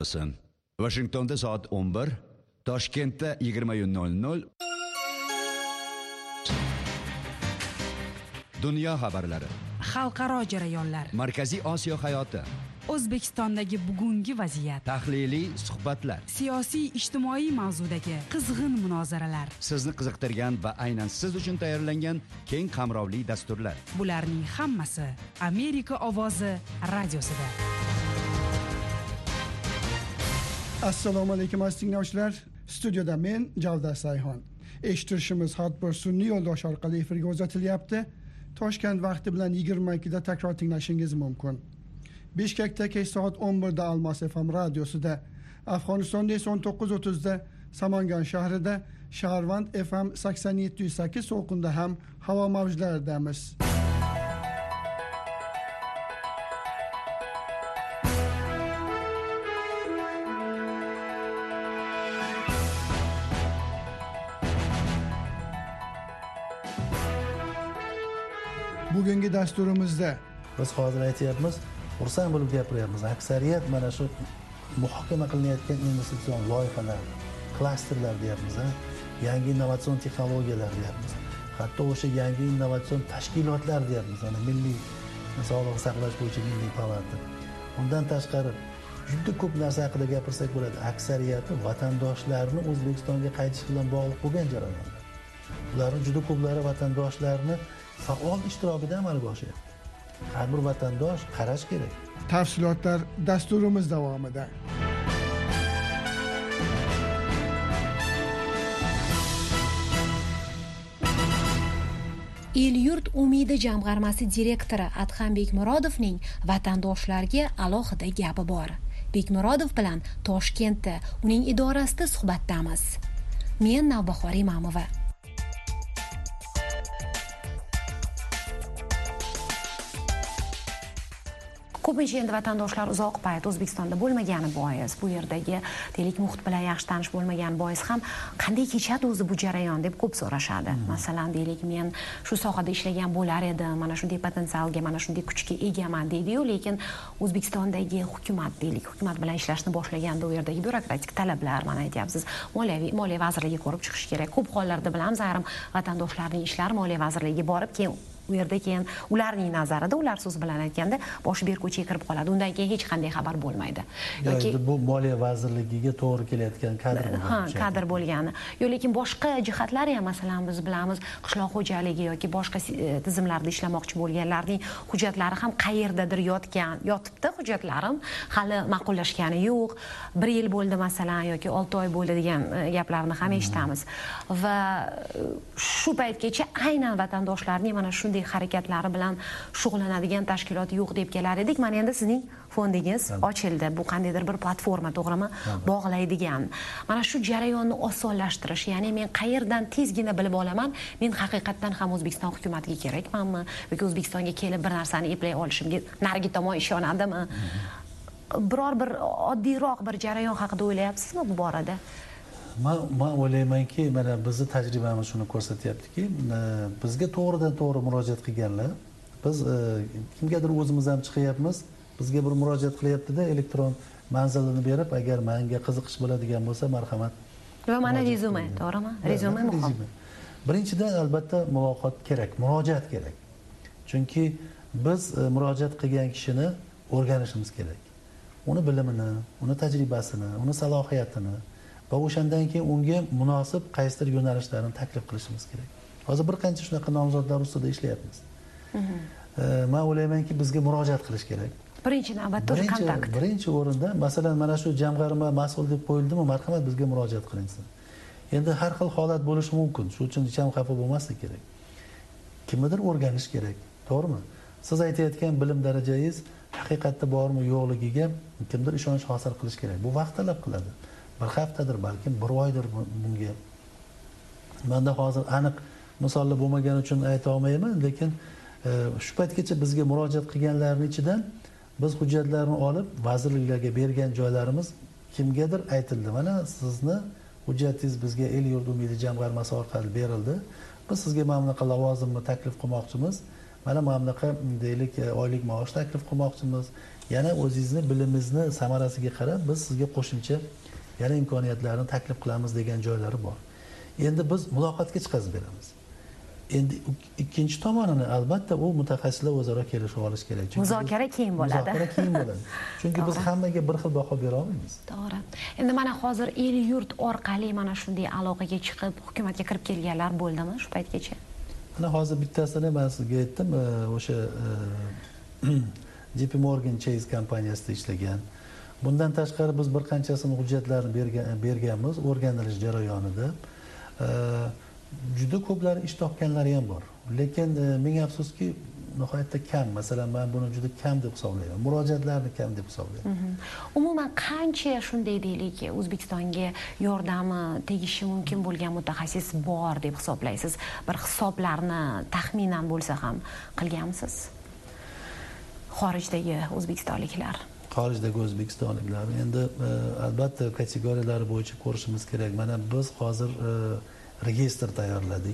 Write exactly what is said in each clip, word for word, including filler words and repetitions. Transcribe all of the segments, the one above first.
Washingtonda soat o'n bir, Toshkentda yigirma nol nol. Dunyo xabarlari, xalqaro jarayonlar, Markaziy Osiyo hayoti, O'zbekistondagi bugungi vaziyat, tahliliy suhbatlar, siyosiy ijtimoiy mavzudagi qizg'in munozaralar, sizni qiziqtirgan va aynan siz uchun tayyorlangan keng qamrovli dasturlar. Bularning hammasi Amerika ovozi radiosida. Assalomu alaykum aziz tinglovchilar. Studiyada men Javdar Sayxon. Eshittirishimiz har bir sun'iy yo'ldosh orqali efirga uzatilyapti. Toshkent vaqti bilan yigirma ikkida takror tinglashingiz mumkin. Bishkekda kech soat o'n birda Almos F M radiosida, Afg'onistonda esa o'n to'qqiz o'ttizda Samangan shahrida Shaharvand F M sakson yetti nuqta sakkiz to'lqinda ham havo mavjlaridamiz. Bugungi dasturimizda biz hozir aytyapmiz, xursand bo'lib gapiryapmiz. Aksariyat mana shu muhokama qilinayotgan investitsion loyihalar, klasterlar deyapmiz, yangi innovatsion texnologiyalar deyapmiz. Hatto o'sha yangi innovatsion tashkilotlar deyapmiz. Mana milliy sog'liqni saqlash bo'yicha milliy palata. Undan tashqari juda ko'p narsa haqida gapirsak bo'ladi. Aksariyati vatandoshlarni O'zbekistonga qaytish bilan bog'liq bo'lgan jarayonlar. Ularning juda ko'plari vatandoshlarni faol ishtirokida amalga oshiryapti. Har bir vatandosh qarash kerak. Tafsilotlar dasturimiz davomida. El-yurt umidi jamg'armasi direktori Adham Bekmurodovning vatandoshlarga alohida gapi bor. Bekmurodov bilan Toshkentda uning idorasida suhbatdamiz. Men Navbahor Imamova. Ko'pincha endi vatandoshlar uzoq payt O'zbekistonda bo'lmagani bois, bu yerdagi deylik muhit bilan yaxshi tanish bo'lmagani bois ham qanday kechadi o'zi bu jarayon deb ko'p so'rashadi. Hmm. Masalan, deylik men shu sohada ishlagan bo'lar edim, mana shunday potensialga, mana shunday kuchga egaman deydi-yu, lekin O'zbekistondagi hukumat deylik, hukumat bilan ishlashni boshlaganda u yerdagi byurokratik talablar, mana aytyapsiz, moliyaviy moliya vazirligiga ko'rib chiqish kerak. Ko'p hollarda bilamiz, ayrim vatandoshlarning ishlari moliya vazirligiga borib, keyin u yerda keyin ularning nazarida, ular so'z bilan aytganda boshi ber ko'chaga kirib qoladi. Undan keyin hech qanday xabar bo'lmaydi. Yoki bu moliya vazirligiga to'g'ri kelayotgan kadr bo'lgan. Ha, kadr bo'lgani. Yo, lekin boshqa jihatlari ham, masalan, biz bilamiz, qishloq xo'jaligi yoki boshqa tizimlarda ishlamoqchi bo'lganlarning hujjatlari ham qayerdadir yotgan, yotibdi hujjatlarim, hali ma'qullashgani yo'q. bir yil bo'ldi masalan yoki olti oy bo'ldi degan gaplarni ham eshitamiz. Va shu paytgacha aynan vatandoshlarning mana shunday harakatlari bilan shug'ullanadigan tashkilot yo'q deb kelar edik. Mana endi sizning fondingiz ochildi. Bu qandaydir bir platforma, to'g'rimi? Bog'laydigan. Mana shu jarayonni osonlashtirish, ya'ni men qayerdan tezgina bilib olaman, men haqiqatdan ham O'zbekiston hukumatiga kerakmanmi yoki O'zbekistonga kelib bir narsani eplay olishimga narigi tomon ishonadimi? Biror bir oddiyroq bir jarayon haqida o'ylayapsizmi bu borada? Men men o'ylaymanki, mana bizning tajribamiz shuni ko'rsatyaptiki, bizga to'g'ridan to'g'ri murojaat qilganlar, biz kimgadir o'zimiz ham chiqyapmiz, bizga bir murojaat qilyapti-da, elektron manzilini berib, agar menga qiziqish bo'ladigan bo'lsa, marhamat. Va mana rezyume, to'g'rimi? Rezyume muhim. Birinchidan albatta muloqot kerak, murojaat kerak. Chunki biz murojaat qilgan kishini o'rganishimiz kerak. Uni bilimini, uni tajribasini, uni salohiyatini va o'shandan keyin unga munosib qaysidir yo'nalishlarni taklif qilishimiz kerak. Hozir bir qancha shunaqa nomzodlar ustida ishlayapmiz. Men o'ylaymanki, bizga murojaat qilish kerak. Birinchi navbatda o'sha kontakt. Birinchi o'rinda, masalan, mana shu jamg'arma mas'ul deb qo'yildimi, marhamat bizga murojaat qilinsin. Endi har xil holat bo'lishi mumkin. Shuning uchun hech ham xafa bo'lmaslik kerak. Kimnidir o'rganish kerak, to'g'rimi? Siz aytayotgan bilim darajangiz haqiqatda bormi, yo'qligiga kimdir ishonch hosil qilish kerak. Bu vaqt talab qiladi. Bir haftadir, balkim bir oydir bunga. Menda hozir aniq misollar bo'lmagani uchun ayta olmayman, lekin shu paytgacha bizga murojaat qilganlarning ichidan biz hujjatlarni olib vazirliklarga bergan joylarimiz kimgadir aytildi. Mana sizni hujjatingiz bizga El-yurt umidi jamg'armasi orqali berildi. Biz sizga mana bunaqa lavozimni taklif qilmoqchimiz. Mana mana bunaqa deylik oylik maosh taklif qilmoqchimiz yana o'zingizni bilimingizni samarasiga qarab biz sizga qo'shimcha yana imkoniyatlarni taklif qilamiz degan joylari bor. Endi biz muloqotga chiqazib beramiz. Endi ikkinchi tomonini albatta u mutaxassislar o'zaro kelishib olish kerak. Muzokara keyin bo'ladi. Muzokara keyin bo'ladi. Chunki biz hammaga bir xil baho bera olmaymiz. To'g'ri. Endi mana hozir el yurt orqali mana shunday aloqaga chiqib, hukumatga kirib kelganlar bo'ldimi shu paytgacha? Mana hozir bittasini men sizga aytdim, o'sha J P Morgan Chase kompaniyasida ishlagan. Bundan tashqari biz bir qanchasini hujjatlarni berganmiz o'rganilish jarayonida. Juda ko'plari ish topganlari ham bor. Lekin ming afsuski nihoyatda kam. Masalan, men buni juda kam deb hisoblayman. Murojaatlarni kam deb hisoblayman. Umuman qancha shunday deylik, O'zbekistonga yordami tegishi mumkin bo'lgan mutaxassis bor deb hisoblaysiz? Bir hisoblarni taxminan bo'lsa ham qilganmisiz? Xorijdagi o'zbekistonliklar. Xorijdagi o'zbekistonliklar endi albatta kategoriyalari bo'yicha ko'rishimiz kerak. Mana biz hozir reyestr tayyorladik.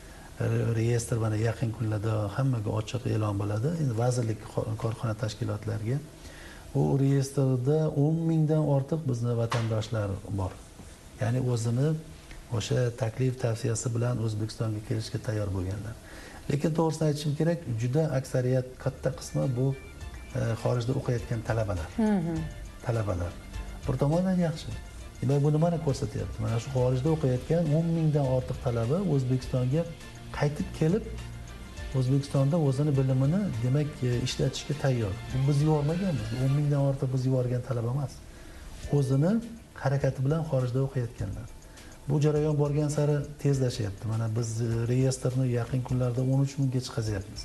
Reyestr mana yaqin kunlarda hammaga ochiq e'lon bo'ladi. Endi vazirlik korxona tashkilotlariga. Bu reyestrda o'n mingdan ortiq bizning vatandoshlar bor. Ya'ni o'zini o'sha taklif tavsiyasi bilan O'zbekistonga kelishga tayyor bo'lganlar. Lekin to'g'risini aytishim kerak, juda aksariyat katta qismi bu xorijda o'qiyotgan talabalar. Talabalar. Bir tomondan yaxshi. Demak, bu nimani ko'rsatyapti? Mana shu xorijda o'qiyotgan o'n mingdan ortiq talaba O'zbekistonga qaytib kelib, O'zbekistonda o'zini bilimini demak ishlatishga tayyor. Bu biz yubormaganmiz. o'n mingdan ortiq biz yuborgan talaba emas. O'zini harakati bilan xorijda o'qiyotganlar. Bu jarayon borgan sari tezlashyapti. Mana biz reyestrni yaqin kunlarda o'n uch mingga chiqazyapmiz.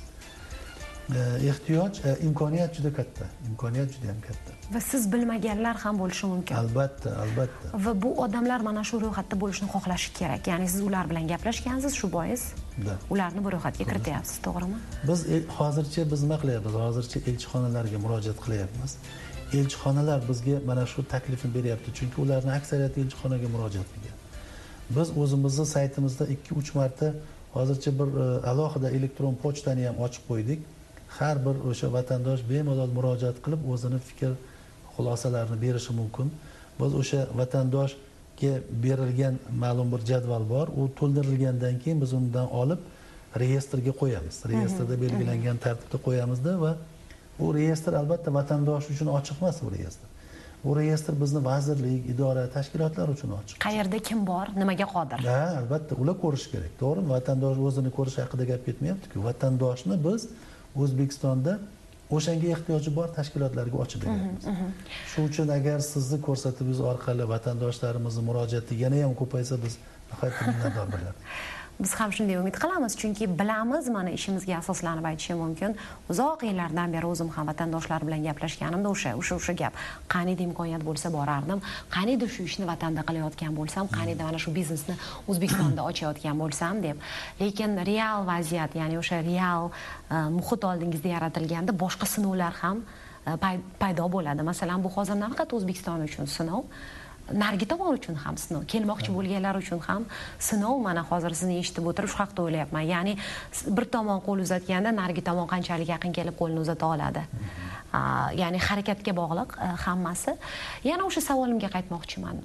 Ehtiyoj, imkoniyat juda katta. Imkoniyat juda ham katta. Va siz bilmaganlar ham bo'lishi mumkin. Albatta, albatta. Va bu odamlar mana shu ro'yxatda bo'lishni xohlashi kerak. Ya'ni siz ular bilan gaplashgansiz, shu bois ularni bu ro'yxatga kirityapsiz, to'g'rimi? Biz hozircha biz nima qilyapmiz? Hozircha elchixonalarga murojaat qilyapmiz. Elchixonalar bizga mana shu taklifni beryapti, chunki ularning aksariyati elchixonaga murojaat qilgan. Biz o'zimizning saytimizda ikki uch marta hozircha bir alohida elektron pochtani ham ochib qo'ydik. Har bir o'sha vatandosh bemalol murojaat qilib o'zini fikr xulosalarini berishi mumkin. Biz o'sha vatandoshga berilgan ma'lum bir jadval bor, u to'ldirilgandan keyin biz undan olib reyestrga qo'yamiz. Reyestrda belgilangan tartibda qo'yamizda va bu reyestr albatta vatandosh uchun ochiq emas bu reyestr. Bu reyestr bizni vazirlik, idora, tashkilotlar uchun ochiq. Qayerda kim bor, nimaga qodir? Ha, albatta ular ko'rish kerak, to'g'rimi? Vatandosh o'zini ko'rish haqida gap ketmayapti-ku. Vatandoshni biz O'zbekistonda o'shanga ehtiyoji bor tashkilotlarga ochib beryapmiz. Shuning uchun agar sizni ko'rsatuvingiz orqali vatandoshlarimizni murojaati yana ham ko'paysa, biz nihoyatda minnatdor bo'lardik. Biz ham shunday umid qilamiz, chunki bilamiz, mana ishimizga asoslanib aytishim mumkin. Uzoq yillardan beri o'zim ham vatandoshlar bilan gaplashganimda o'sha o'sha o'sha gap, qaniydi imkoniyat bo'lsa borardim, qaniydi shu ishni vatanda qilayotgan bo'lsam, qaniydi mana shu biznesni O'zbekistonda ochayotgan bo'lsam deb. Lekin real vaziyat, ya'ni o'sha real muhit oldingizda yaratilganda boshqa sinovlar ham paydo bo'ladi. Masalan, bu hozir nafaqat O'zbekiston uchun sinov, narigi tomon uchun ham sinov, kelmoqchi bo'lganlar uchun ham sinov. Mana hozir sizni eshitib o'tirib shu haqda o'ylayapman. Ya'ni bir tomon qo'l uzatganda narigi tomon qanchalik yaqin kelib qo'lni uzata oladi. Ya'ni harakatga bog'liq hammasi. Yana o'sha savolimga qaytmoqchiman.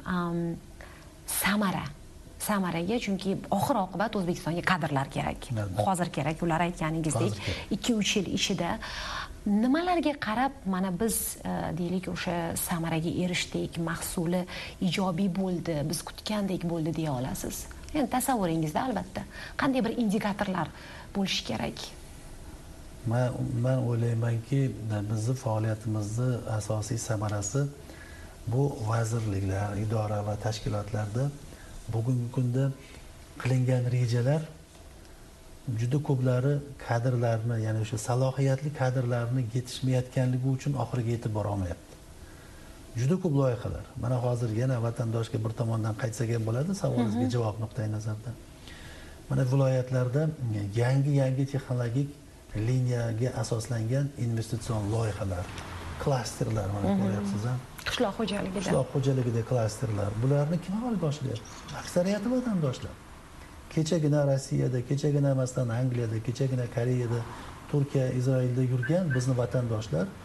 Samara samaraga, chunki oxir oqibat O'zbekistonga kadrlar kerak. Hozir kerak, ular aytganingizdek ikki uch yil ichida nimalarga qarab mana biz deylik o'sha samaraga erishdik, mahsuli ijobiy bo'ldi, biz kutgandek bo'ldi deya olasiz? Endi tasavvuringizda albatta qanday bir indikatorlar bo'lishi kerak? Men men o'ylaymanki, bizning faoliyatimizning asosiy samarasi bu vazirliklar, idora va tashkilotlarda bugungi kunda qilingan rejalar juda ko'plari kadrlarni, ya'ni o'sha salohiyatli kadrlarni yetishmayotganligi uchun oxiriga yetib bora olmayapti. Juda ko'p loyihalar. Mana hozir yana vatandoshga bir tomondan qaytsak ham bo'ladi, savolingizga javob nuqtai nazaridan. Mana viloyatlarda yangi-yangi texnologik liniyaga asoslangan investitsion loyihalar, klasterlar mana ko'ryapsiz ha. Qishloq xo'jaligida. Qishloq xo'jaligida klasterlar. Bularni kim amalga oshiryapti? Aksariyati vatandoshlar. Kechagina Rossiyada, kechagina masalan Angliyada, kechagina Koreyada, Turkiya, Izroilda yurgan bizni vatandoshlar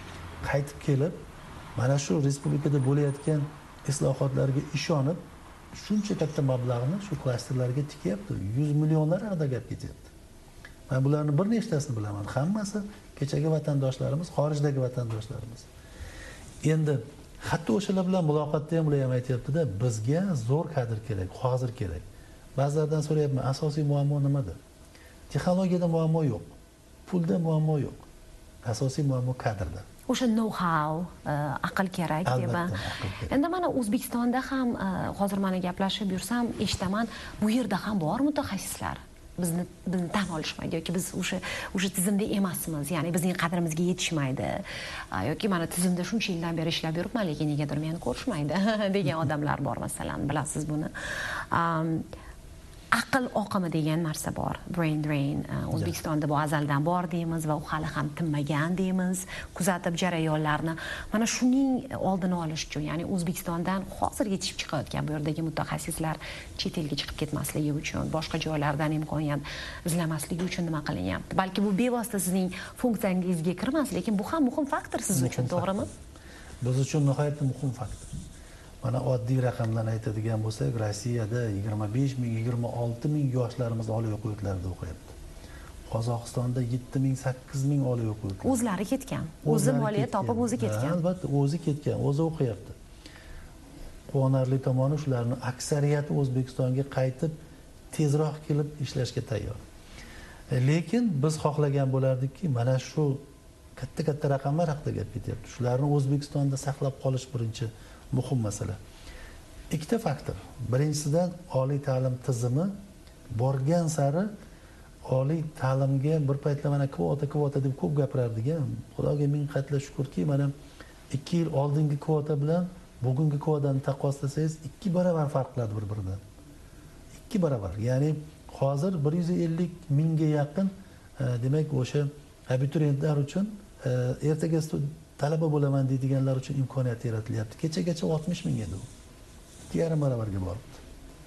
qaytib kelib mana shu respublikada bo'layotgan islohotlarga ishonib shuncha katta mablag'ni shu klasterlarga tikyapti. yuz millionlar haqida gap ketyapti. Men bularni bir nechtasini bilaman. Hammasi kechagi vatandoshlarimiz, xorijdagi vatandoshlarimiz. Endi hatto o'shalar bilan muloqotda ham ular ham aytayapti-da, bizga zo'r kadr kerak, hozir kerak. Ba'zilardan so'rayapman, asosiy muammo nimada? Texnologiyada muammo yo'q. Pulda muammo yo'q. Asosiy muammo kadrda. O'sha know-how, aql kerak deb. Endi mana O'zbekistonda ham hozir mana gaplashib yursam, eshitaman, bu yerda ham bor mutaxassislar. Bizni bizni tan olishmaydi yoki biz o'sha o'sha tizimda emasmiz, ya'ni bizning qadrimizga yetishmaydi yoki mana tizimda shuncha yildan beri ishlab yuribman, lekin negadir meni ko'rishmaydi degan odamlar bor masalan, bilasiz buni. Aql oqimi degan narsa bor, brain drain. O'zbekistonda bu azaldan bor deymiz va u hali ham tinmagan deymiz. Kuzatib jarayonlarni mana shuning oldini olish uchun, ya'ni O'zbekistondan hozir yetishib chiqayotgan bu yerdagi mutaxassislar chet elga chiqib ketmasligi uchun, boshqa joylardan imkoniyat izlamasligi uchun nima qilinyapti? Balki bu bevosita sizning funksiyangizga kirmas, lekin bu ham muhim faktor siz uchun, to'g'rimi? Biz uchun nihoyatda muhim faktor. Mana oddiy raqamlarni aytadigan bo'lsak, Rossiyada yigirma besh ming, yigirma olti ming yoshlarimiz oliy o'quv yurtlarida o'qiyapti. Qozog'istonda yetti ming, sakkiz ming oliy o'quv yurtlari. O'zlari ketgan. O'zi moliya topib o'zi ketgan. Albatta, o'zi ketgan, o'zi o'qiyapti. Quvonarli tomoni shularning aksariyati O'zbekistonga qaytib tezroq kelib ishlashga tayyor. Lekin biz xohlagan bo'lardikki, mana shu katta-katta raqamlar haqida gap ketyapti. Shularni O'zbekistonda saqlab qolish birinchi muhim masala. Ikkita faktor. Birinchisidan oliy ta'lim tizimi borgan sari oliy ta'limga bir paytlar mana kvota kvota deb ko'p gapirardik-a. Xudoga ming qatla shukrki, mana ikki yil oldingi kvota bilan bugungi kvotani taqqoslasangiz ikki barobar farq qiladi bir-biridan. ikki barobar. Ya'ni hozir bir yuz ellik mingga yaqin demak o'sha abituriyentlar uchun ertaga talaba bo'laman deydiganlar uchun imkoniyat yaratilyapti. Kechagacha oltmish ming edi u. ikki yarim barobarga boribdi.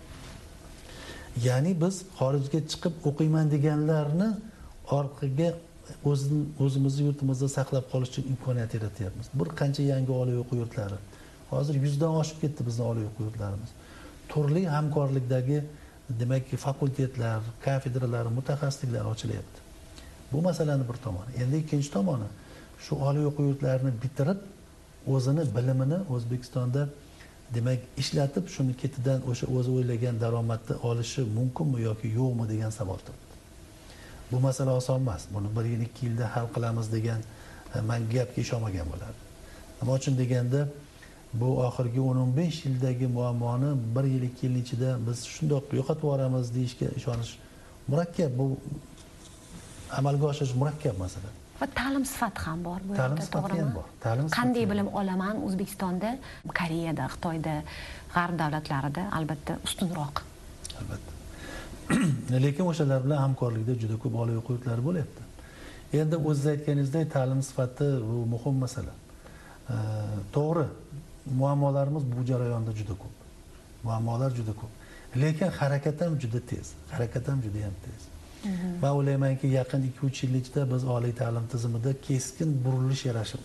Ya'ni biz xorijga chiqib o'qiyman deganlarni orqaga o'zimizni yurtimizda saqlab qolish uchun imkoniyat yaratyapmiz. Bir qancha yangi oliy o'quv yurtlari. Hozir yuzdan oshib ketdi bizning oliy o'quv yurtlarimiz. Turli hamkorlikdagi demakki fakultetlar, kafedralar, mutaxassisliklar ochilyapti. Bu masalani bir tomoni. Endi ikkinchi tomoni shu oliy o'quv yurtlarini bitirib o'zini bilimini O'zbekistonda demak ishlatib shuni ketidan o'sha o'zi o'ylagan daromadni olishi mumkinmi yoki yo'qmi degan savol turibdi. Bu masala oson emas. Buni bir yil ikki yilda hal qilamiz degan men gapga ishonmagan bo'lardim. Nima uchun deganda bu oxirgi o'n o'n besh yildagi muammoni bir yil ikki yil ichida biz shundoq yo'qotib yuboramiz deyishga ishonish murakkab. Bu amalga oshirish murakkab masala. Va ta'lim sifati ham bor bu yerda, to'g'rimi? Ta'lim qanday bilim olaman O'zbekistonda, Koreyada, Xitoyda, G'arb davlatlarida albatta ustunroq. Albatta. Lekin o'shalar bilan hamkorlikda juda ko'p oliy o'quv yurtlari bo'lyapti. Endi o'zingiz aytganingizdek ta'lim sifati bu muhim masala. To'g'ri, muammolarimiz bu jarayonda juda ko'p. Muammolar juda ko'p. Lekin harakat ham juda tez. Harakat ham juda ham tez. Men o'ylaymanki, yaqin ikki uch yil ichida biz oliy ta'lim tizimida keskin burilish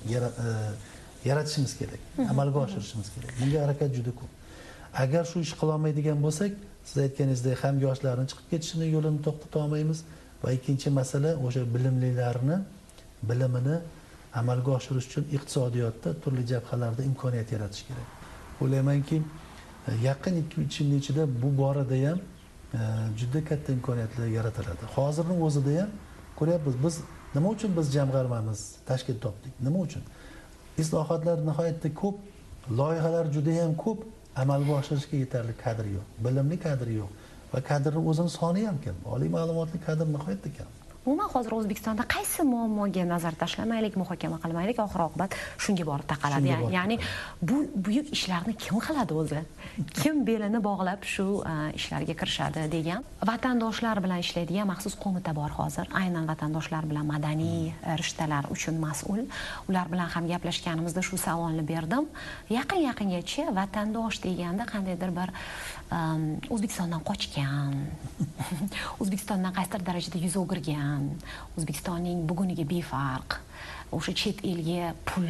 yaratishimiz kerak, amalga oshirishimiz kerak. Bunga harakat juda ko'p. Agar shu ish qila olmaydigan bo'lsak, siz aytganingizdek ham yoshlarning chiqib ketishini yo'lini to'xtata olmaymiz va ikkinchi masala o'sha bilimlilarni bilimini amalga oshirish uchun iqtisodiyotda turli jabhalarda imkoniyat yaratish kerak. O'ylaymanki, yaqin ikki uch yil ichida bu borada ham juda katta imkoniyatlar yaratiladi. Hozirning o'zida ham ko'ryapmiz, biz nima uchun biz jamg'armamiz tashkil topdik? Nima uchun? Islohotlar nihoyatda ko'p, loyihalar juda ham ko'p, amalga oshirishga yetarli kadr yo'q, bilimli kadr yo'q va kadrning o'zini soni ham kam. Oliy ma'lumotli kadr nihoyatda kam. Umuman hozir O'zbekistonda qaysi muammoga nazar tashlamaylik, muhokama qilmaylik, oxir oqibat shunga borib taqaladi. Ya'ni bu buyuk ishlarni kim qiladi o'zi? Kim belini bog'lab shu ishlarga kirishadi degan vatandoshlar bilan ishlaydigan maxsus qo'mita bor hozir. Aynan vatandoshlar bilan madaniy rishtalar uchun mas'ul. Ular bilan ham gaplashganimizda shu savolni berdim. Yaqin-yaqingacha vatandosh deganda qandaydir bir O'zbekistondan qochgan, O'zbekistondan qaysidir darajada yuz o'girgan, O'zbekistonning buguniga befarq, o'sha chet elga pul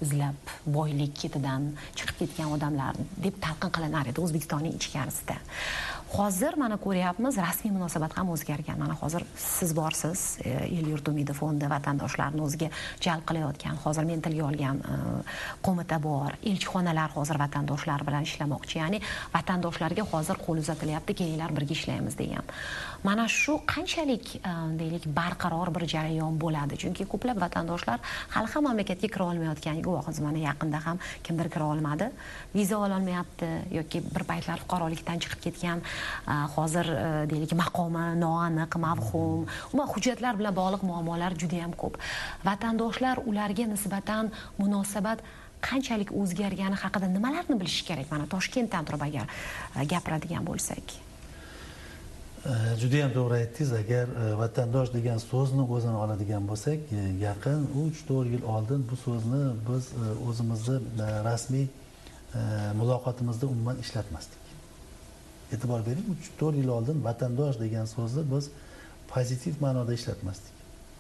izlab boylik ketidan chiqib ketgan odamlar deb talqin qilinar edi O'zbekistonning ichkarisida. Hozir mana ko'ryapmiz, rasmiy munosabat ham o'zgargan. Mana hozir siz borsiz, El yurt umidi fondi vatandoshlarni o'ziga jalb qilayotgan, hozir men tilga olgan qo'mita bor, elchixonalar hozir vatandoshlar bilan ishlamoqchi. Ya'ni vatandoshlarga hozir qo'l uzatilyapti, kelinglar birga ishlaymiz degan. Mana shu qanchalik deylik barqaror bir jarayon bo'ladi? Chunki ko'plab vatandoshlar hali ham mamlakatga kira olmayotganiga guvohmiz. Mana yaqinda ham kimdir kira olmadi, viza ola olmayapti yoki bir paytlar fuqarolikdan chiqib ketgan, hozir deylik maqomi noaniq, mavhum, umuman hujjatlar bilan bog'liq muammolar juda ham ko'p. Vatandoshlar ularga nisbatan munosabat qanchalik o'zgargani haqida nimalarni bilish kerak? Mana Toshkentdan turib agar gapiradigan bo'lsak. Juda ham to'g'ri aytdingiz. Agar vatandosh degan so'zni o'zini oladigan bo'lsak, yaqin uch to'rt yil oldin bu so'zni biz o'zimizni rasmiy muloqotimizda umuman ishlatmasdik. E'tibor bering, uch to'rt yil oldin vatandosh degan so'zni biz pozitiv ma'noda ishlatmasdik.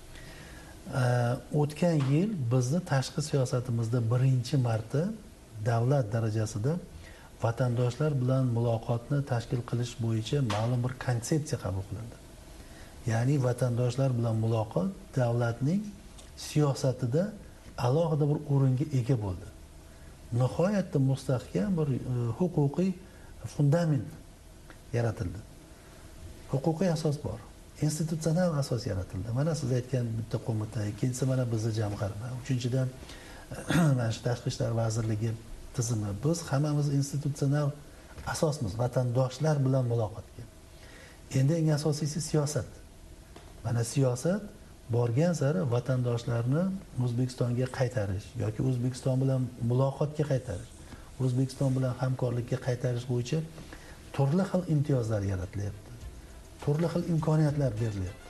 O'tgan yil bizni tashqi siyosatimizda birinchi marta davlat darajasida vatandoshlar bilan muloqotni tashkil qilish bo'yicha ma'lum bir konsepsiya qabul qilindi. Ya'ni vatandoshlar bilan muloqot davlatning siyosatida alohida bir o'ringa ega bo'ldi. Nihoyatda mustahkam bir huquqiy fundament yaratildi. Huquqiy asos bor. Institutsional asos yaratildi. Mana siz aytgan bitta qo'mita, ikkinchisi mana bizning jamg'arma, uchinchidan mana shu Tashqi ishlar vazirligi tizimi. Biz hammamiz institutsional asosmiz vatandoshlar bilan muloqotga. Endi eng asosiysi siyosat. Mana siyosat borgan sari vatandoshlarni O'zbekistonga qaytarish yoki O'zbekiston bilan muloqotga qaytarish, O'zbekiston bilan hamkorlikka qaytarish bo'yicha turli xil imtiyozlar yaratilyapti. Turli xil imkoniyatlar berilyapti.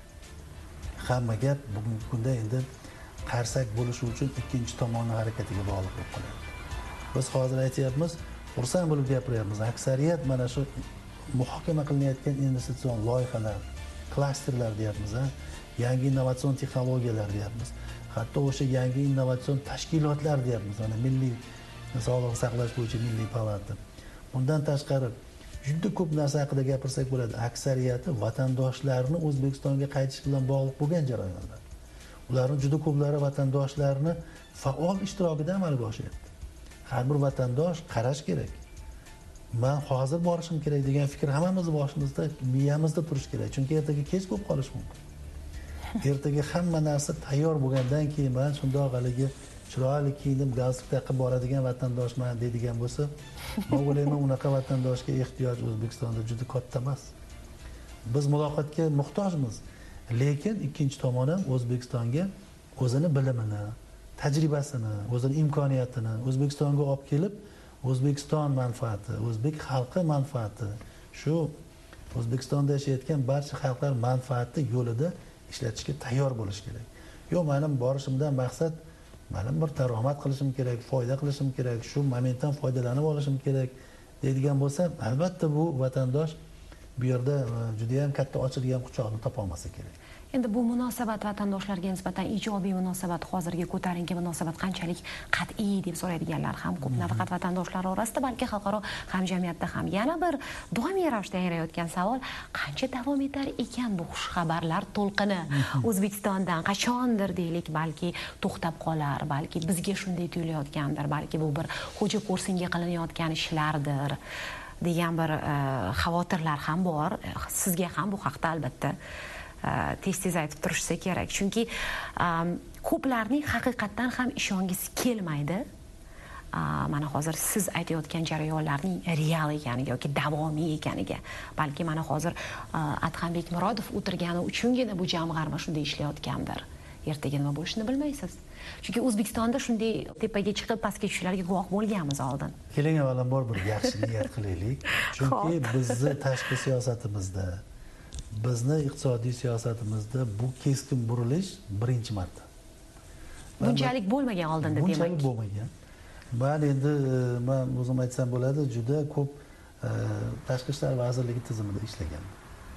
Hamma gap bugungi kunda endi qarsak bo'lishi uchun ikkinchi tomonni harakatiga bog'liq bo'lib qoladi. Biz hozir aytyapmiz, xursand bo'lib gapiryapmiz. Aksariyat mana shu muhokama qilinayotgan investitsion loyihalar, klasterlar deyapmiz, ha, yangi innovatsion texnologiyalar deyapmiz. Hatto o'sha yangi innovatsion tashkilotlar deyapmiz. Mana milliy sog'liqni saqlash bo'yicha milliy palata. Bundan tashqari juda ko'p narsa haqida gapirsak bo'ladi. Aksariyati vatandoshlarni O'zbekistonga qaytish bilan bog'liq bo'lgan jarayonlar. Ularning juda ko'plari vatandoshlarni faol ishtirokida amalga oshiryapti. Har bir vatandosh qarash kerak. Men hozir borishim kerak degan fikr hammamiz boshimizda, miyamizda turish kerak. Chunki ertaga kech bo'lib qolish mumkin. Ertaga hamma narsa tayyor bo'lgandan keyin men shundoq haligi chiroyli kiyinib galstuk taqib boradigan vatandoshman deydigan bo'lsa, men o'ylayman unaqa vatandoshga ehtiyoj O'zbekistonda juda katta emas. Biz muloqotga muhtojmiz, lekin ikkinchi tomon ham O'zbekistonga o'zini bilimini, tajribasini, o'zini imkoniyatini O'zbekistonga olib kelib, O'zbekiston manfaati, o'zbek xalqi manfaati, shu O'zbekistonda yashayotgan barcha xalqlar manfaati yo'lida ishlatishga tayyor bo'lish kerak. Yo'q, mening borishimdan maqsad ma'lum bir daromad qilishim kerak, foyda qilishim kerak, shu momentdan foydalanib olishim kerak deydigan bo'lsa, albatta bu vatandosh bu yerda juda ham katta ochilgan quchoqni topa olmasa kerak. Endi bu munosabat vatandoshlarga nisbatan ijobiy munosabat, hozirgi ko'tarinki munosabat qanchalik qat'iy deb so'raydiganlar ham ko'p. Nafaqat vatandoshlar orasida, balki xalqaro hamjamiyatda ham. Yana bir doimiy ravishda yangrayotgan savol, qancha davom etar ekan bu xushxabarlar to'lqini O'zbekistondan? Qachondir deylik, balki to'xtab qolar, balki bizga shunday tuyulayotgandir, balki bu bir xo'ja ko'rsinga qilinayotgan ishlardir degan bir xavotirlar ham bor. Sizga ham bu haqda albatta tez-tez aytib turishsa kerak. Chunki ko'plarning haqiqatdan ham ishongisi kelmaydi. Mana hozir siz aytayotgan jarayonlarning real ekaniga yoki davomiy ekaniga. Balki mana hozir Adhambek Murodov o'tirgani uchungina bu jamg'arma shunday ishlayotgandir. Ertaga nima bo'lishini bilmaysiz. Chunki O'zbekistonda shunday tepaga chiqib pastga tushishlarga guvoh bo'lganmiz oldin. Keling, avvalambor bir yaxshi niyat qilaylik. Chunki bizni tashqi siyosatimizda, bizni iqtisodiy siyosatimizda bu keskin burilish birinchi marta. Bunchalik bo'lmagan oldinda demak. Bunchalik bo'lmagan. Men endi men o'zim aytsam bo'ladi, juda ko'p tashqi ishlar vazirligi tizimida ishlaganman.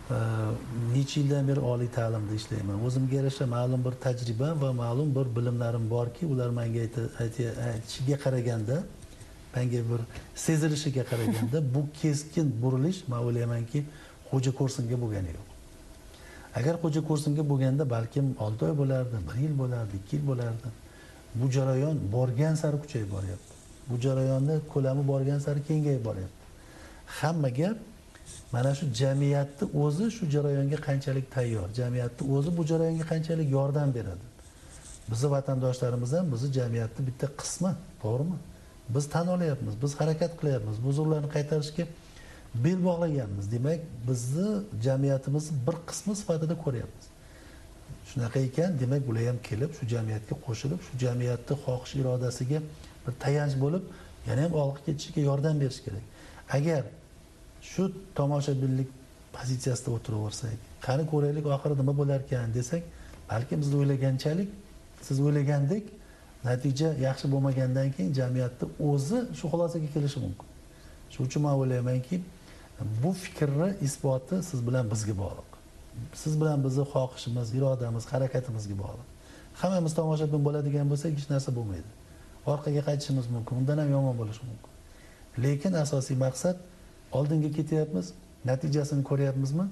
necha yildan beri oliy ta'limda ishlayman. O'zimga yarasha ma'lum bir tajriba va ma'lum bir bilimlarim borki, ular menga aytishiga qaraganda, menga bir sezilishiga qaraganda bu keskin burilish men o'ylaymanki, xo'ja ko'rsinga bo'lgani yo'q. Agar xo'ja ko'rsinga bo'lganda balkim olti oy bo'lardi, bir yil bo'lardi, ikki yil bo'lardi. Bu jarayon borgan sari kuchayib boryapti. Bu jarayonni ko'lami borgan sari kengayib boryapti. Hamma gap mana shu jamiyatni o'zi shu jarayonga qanchalik tayyor, jamiyatni o'zi bu jarayonga qanchalik yordam beradi. Bizi vatandoshlarimiz ham bizi jamiyatning bitta qismi, to'g'rimi? Biz tan olyapmiz, biz harakat qilyapmiz, buzug'larni qaytarishga bel bog'laganmiz. Demak, bizni jamiyatimizni bir qismi sifatida ko'ryapmiz. Shunaqa ekan, demak, bular ham kelib shu jamiyatga qo'shilib, shu jamiyatning xohish irodasiga bir tayanch bo'lib, yana ham olg'a ketishiga yordam berish kerak. Agar shu tomoshabinlik pozitsiyasida o'tiraversak, qani ko'raylik oxirida nima bo'lar ekan desak, balki biz o'ylaganchalik, siz o'ylagandek natija yaxshi bo'lmagandan keyin jamiyatning o'zi shu xulosaga kelishi mumkin. Shuning uchun men o'ylaymanki, bu fikrni isboti siz bilan bizga bog'liq. Siz bilan bizning xohishimiz, irodamiz, harakatimizga bog'liq. Hammamiz tomoshabin bo'ladigan bo'lsak, hech narsa bo'lmaydi. Orqaga qaytishimiz mumkin, undan ham yomon bo'lishi mumkin. Lekin asosiy maqsad oldinga ketyapmiz, natijasini ko'ryapmizmi?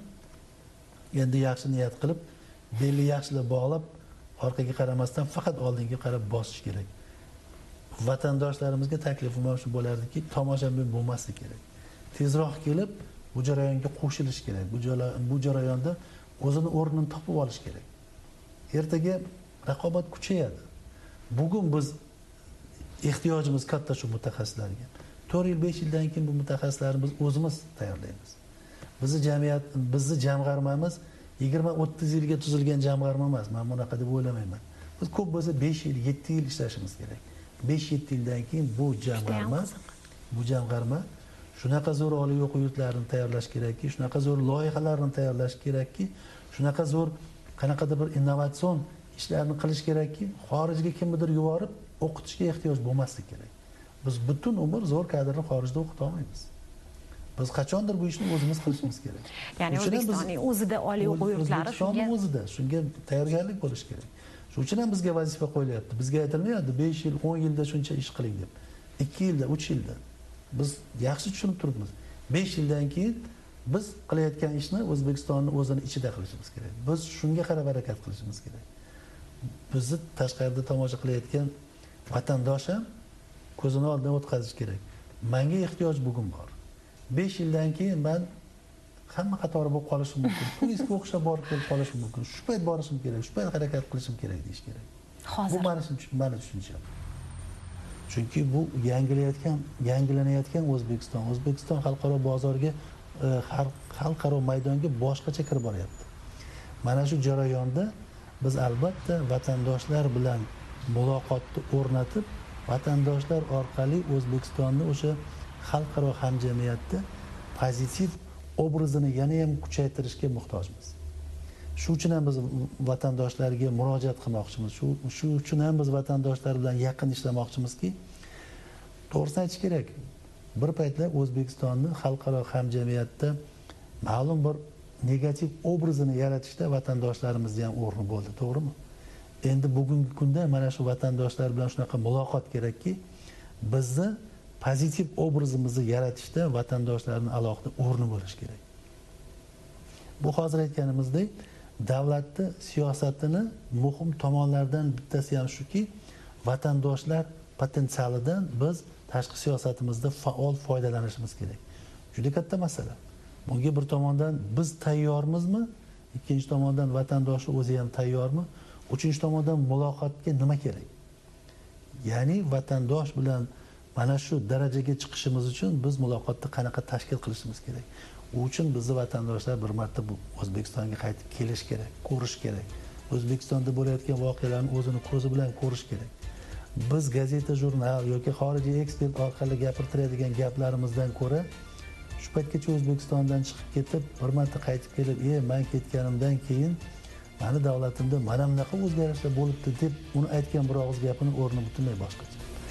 Endi yaxshi niyat qilib, belni yaxshilab bog'lab, orqaga qaramasdan faqat oldinga qarab bosish kerak. Vatandoshlarimizga taklifim ham shu bo'lardiki, tomoshabin bo'lmaslik kerak. Tezroq kelib, bu jarayonga qo'shilish kerak. Bu bu jarayonda o'zini o'rnini topib olish kerak. Ertaga raqobat kuchayadi. Bugun biz ehtiyojimiz katta shu mutaxassislarga. to'rt yil, besh yildan keyin bu mutaxassislarni biz o'zimiz tayyorlaymiz. Bizni jamiyat, bizni jamg'armamiz yigirma o'ttiz yilga tuzilgan jamg'arma emas. Men bunaqa deb o'ylamayman. Biz ko'p bo'lsa besh yil, yetti yil ishlashimiz kerak. besh yetti yildan keyin bu jamg'arma, bu jamg'arma shunaqa zo'r oliy o'quv yurtlarini tayyorlash kerakki, shunaqa zo'r loyihalarni tayyorlash kerakki, shunaqa zo'r qanaqadir bir innovatsion ishlarni qilish kerakki, xorijga kimnidir yuborib o'qitishga ehtiyoj bo'lmasligi kerak. Biz butun umr zo'r kadrni xorijda o'qita olmaymiz. Biz qachondir bu ishni o'zimiz qilishimiz kerak. Ya'ni O'zbekistonning o'zida oliy o'quv yurtlari shunga o'zida, shunga tayyorgarlik bo'lish kerak. Shuning uchun ham bizga vazifa qo'yilyapti. Bizga aytilmayapti besh yil, o'n yilda shuncha ish qiling deb. ikki yilda, uch yilda. Biz yaxshi tushunib turibmiz. besh yildan keyin biz qilayotgan ishni O'zbekistonning o'zini ichida qilishimiz kerak. Biz shunga qarab harakat qilishimiz kerak. Bizni tashqarida tomosha qilayotgan vatandosh ham ko'zini oldidan o'tkazish kerak. Menga ehtiyoj bugun bor. besh yildan keyin men hamma qatori bo'lib qolishim mumkin. Poyezdga o'xshab borib kelib qolishim mumkin. Shu payt borishim kerak, shu payt harakat qilishim kerak deyish kerak. Hozir. Bu meni uchun, meni tushuncham. Chunki bu yangilayotgan, yangilanayotgan O'zbekiston, O'zbekiston xalqaro bozorga, xalqaro maydonga boshqacha kirib boryapti. Mana shu jarayonda biz albatta vatandoshlar bilan muloqotni o'rnatib, vatandoshlar orqali O'zbekistonni o'sha xalqaro hamjamiyatda pozitiv obrazini yana ham kuchaytirishga muhtojmiz. Shu uchun ham biz vatandoshlarga murojaat qilmoqchimiz. Shu shu uchun ham biz vatandoshlar bilan yaqin ishlamoqchimizki, to'g'risini aytish kerak. Bir paytlar O'zbekistonni xalqaro hamjamiyatda ma'lum bir negativ obrazini yaratishda vatandoshlarimizni ham o'rni bo'ldi, to'g'rimi? Endi bugungi kunda mana shu vatandoshlar bilan shunaqa muloqot kerakki, bizni pozitiv obrazimizni yaratishda vatandoshlarning alohida o'rni bo'lishi kerak. Bu hozir aytganimizdek, davlatning siyosatini muhim tomonlardan bittasi ham shuki, vatandoshlar potensialidan biz tashqi siyosatimizda faol foydalanishimiz kerak. Juda katta masala. Bunga bir tomondan biz tayyormizmi? Ikkinchi tomondan vatandosh o'zi ham tayyormi? Uchinchi tomondan muloqotga nima kerak? Ya'ni vatandosh bilan mana shu darajaga chiqishimiz uchun biz muloqotni qanaqa tashkil qilishimiz kerak? U uchun bizni vatandoshlar bir marta bu O'zbekistonga qaytib kelish kerak, ko'rish kerak. O'zbekistonda bo'layotgan voqealarni o'zini ko'zi bilan ko'rish kerak. Biz gazeta, jurnal yoki xorijiy ekspert orqali gapirtiradigan gaplarimizdan ko'ra shu paytgacha O'zbekistondan chiqib ketib, bir marta qaytib kelib, "Ey, men ketganimdan keyin meni davlatimda mana bunaqa o'zgarishlar bo'libdi" deb uni aytgan bir og'iz gapini o'rni butunlay boshqacha.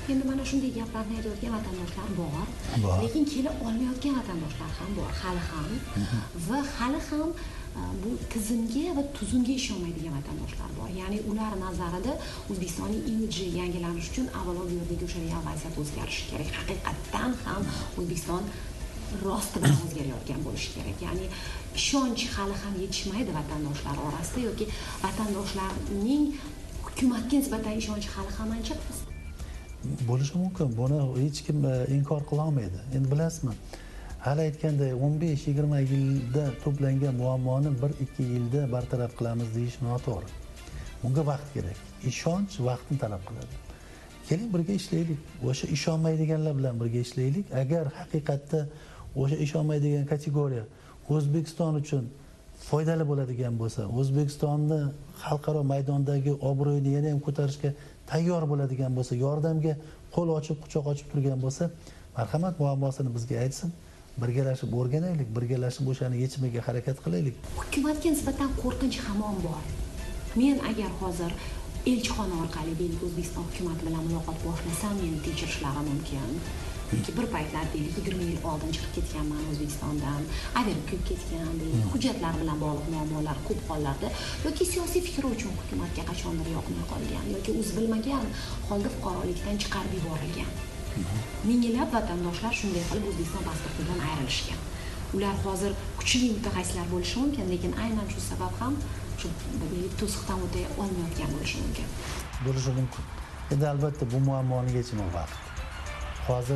endi mana shunday gaplarni aytayotgan vatandoshlar bor, Bor. lekin kela olmayotgan vatandoshlar ham bor, hali ham. Va hali ham bu tizimga va tuzumga ishonmaydigan vatandoshlar bor. Ya'ni ular nazarida O'zbekistonning imidji yangilanish uchun avvalo bu yerdagi o'sha real vaziyat o'zgarishi kerak. Haqiqatdan ham O'zbekiston rosti bilan o'zgarayotgan bo'lishi kerak. Ya'ni ishonch hali ham yetishmaydi vatandoshlar orasida yoki vatandoshlarning hukumatga nisbatan ishonchi hali ham ancha past. Bo'lishi mumkin. Buni hech kim inkor qila olmaydi. Endi bilasizmi? Hali aytganday o'n besh yigirma yilda to'plangan muammoni bir ikki yilda bartaraf qilamiz deyish noto'g'ri. Bunga vaqt kerak. Ishonch vaqtni talab qiladi. Keling birga ishlaylik. O'sha ishonmaydiganlar bilan birga ishlaylik. Agar haqiqatda o'sha ishonmaydigan kategoriya O'zbekiston uchun foydali bo'ladigan bo'lsa, O'zbekistonni xalqaro maydondagi obro'yini yana ham ko'tarishga tayyor bo'ladigan bo'lsa, yordamga qo'l ochib, quchoq ochib turgan bo'lsa, marhamat muammosini bizga aytsin. Birgalashib o'rganaylik, birgalashib o'shani yechimiga harakat qilaylik. Hukumatga nisbatan qo'rqinch hamon bor. Men agar hozir elchixona orqali deylik O'zbekiston hukumati bilan muloqot boshlasam, meni tekshirishlari mumkin. Chunki bir paytlar deylik yigirma yil oldin chiqib ketganman O'zbekistondan, aviarib ko'p ketgan, deylik hujjatlar bilan bog'liq muammolar ko'p hollarda yoki siyosiy fikri uchun hukumatga qachondir yoqmay qolgan yoki o'zi bilmagan holda fuqarolikdan chiqarib yuborilgan. Minglab vatandoshlar shunday qilib O'zbekiston pasportidan ayrilishgan. Ular hozir kuchli mutaxassislar bo'lishi mumkin, lekin aynan shu sabab ham shu to'siqdan o'tay olmayotgan bo'lishi mumkin. Bo'lishi mumkin. Endi albatta bu muammoni yechimi vaqt. Hozir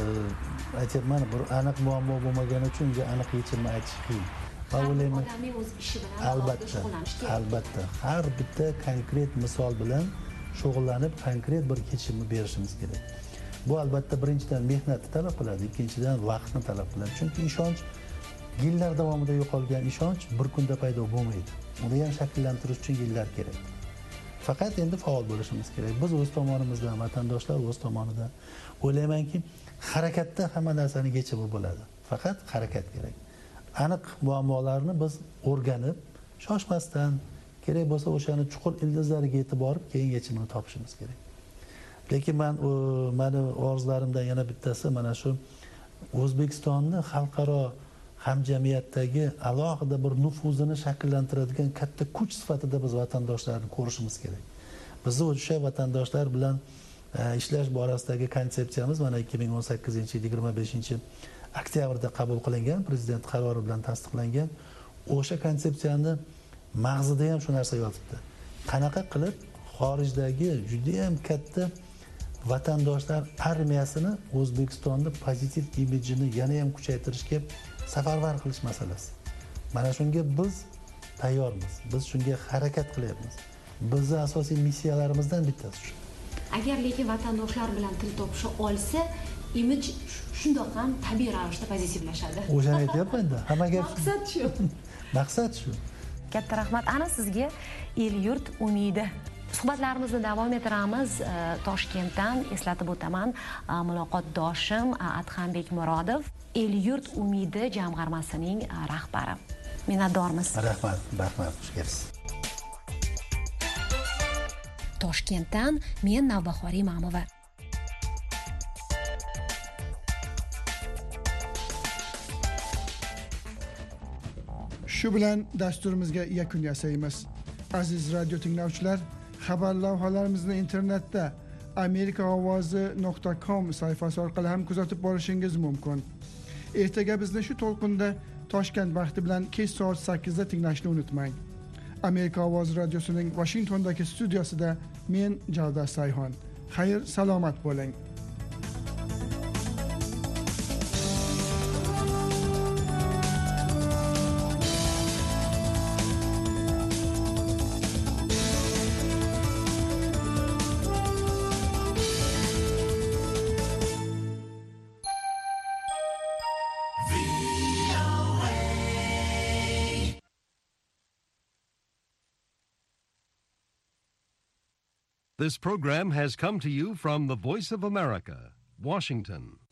aytyapman, bir aniq muammo bo'lmagani uchun unga aniq yechimni aytish qiyin. Va o'ylayman, odamning o'z ishi bilan albatta, albatta har bitta konkret misol bilan shug'ullanib, konkret bir yechimni berishimiz kerak. Bu albatta birinchidan mehnatni talab qiladi, ikkinchidan vaqtni talab qiladi. Chunki ishonch yillar davomida yo'qolgan ishonch bir kunda paydo bo'lmaydi. Uni ham shakllantirish uchun yillar kerak. Faqat endi faol bo'lishimiz kerak. Biz o'z tomonimizdan, vatandoshlar o'z tomonidan o'ylaymanki, harakatda hamma narsaning yechimi bo'ladi. Faqat harakat kerak. Aniq muammolarni biz o'rganib, shoshmasdan, kerak bo'lsa o'shani chuqur ildizlariga yetib borib, keyin yechimini topishimiz kerak. Lekin men meni orzularimdan yana bittasi mana shu O'zbekistonni xalqaro hamjamiyatdagi alohida bir nufuzini shakllantiradigan katta kuch sifatida biz vatandoshlarni ko'rishimiz kerak. Bizni o'sha vatandoshlar bilan ishlash borasidagi konsepsiyamiz mana ikki ming o'n sakkizinchi yil yigirma beshinchi oktyabrda qabul qilingan, prezident qarori bilan tasdiqlangan. O'sha konsepsiyani mag'zida ham shu narsa yotibdi. Qanaqa qilib xorijdagi juda ham katta vatandoshlar armiyasini O'zbekistonning pozitiv imijini yana ham kuchaytirishga safarbar qilish masalasi. Mana shunga biz tayyormiz. Biz shunga harakat qilyapmiz. Bizning asosiy missiyalarimizdan bittasi shu. Agar lekin vatandoshlar bilan til topisha olsa, imij shundoq ham tabiiy ravishda pozitivlashadi. O'shani aytyapman-da. Hamma gap maqsad shu. Maqsad shu. Katta rahmat ana sizga El-yurt umidi. Suhbatlarimizni davom ettiramiz. Toshkentdan eslatib o'taman, muloqotdoshim Adhambek Murodov, El-yurt umidi jamg'armasining rahbari. Minnatdormiz. Rahmat, rahmat, xush kelibsiz. Toshkentdan men Navbahor Imamova. Shu bilan dasturimizga yakun yasaymiz. Aziz radio tinglovchilar, xabar lavhalarimizni internetda amerika ovozi nuqta com sayfasi orqali ham kuzatib borishingiz mumkin. Ertaga bizni shu to'lqinda Toshkent vaqti bilan kech soat sakkizda tinglashni unutmang. Amerika ovozi radiosining Washingtondagi studiyasida men Javdar Sayhon. Xayr, salomat bo'ling. This program has come to you from the Voice of America, Washington.